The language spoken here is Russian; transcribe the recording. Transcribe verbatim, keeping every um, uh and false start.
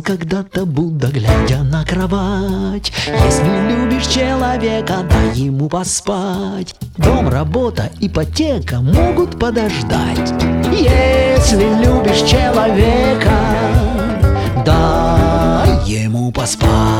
когда-то Будда, глядя на кровать: если любишь человека, дай ему поспать. Дом, работа, ипотека могут подождать. Если любишь человека, дай ему поспать.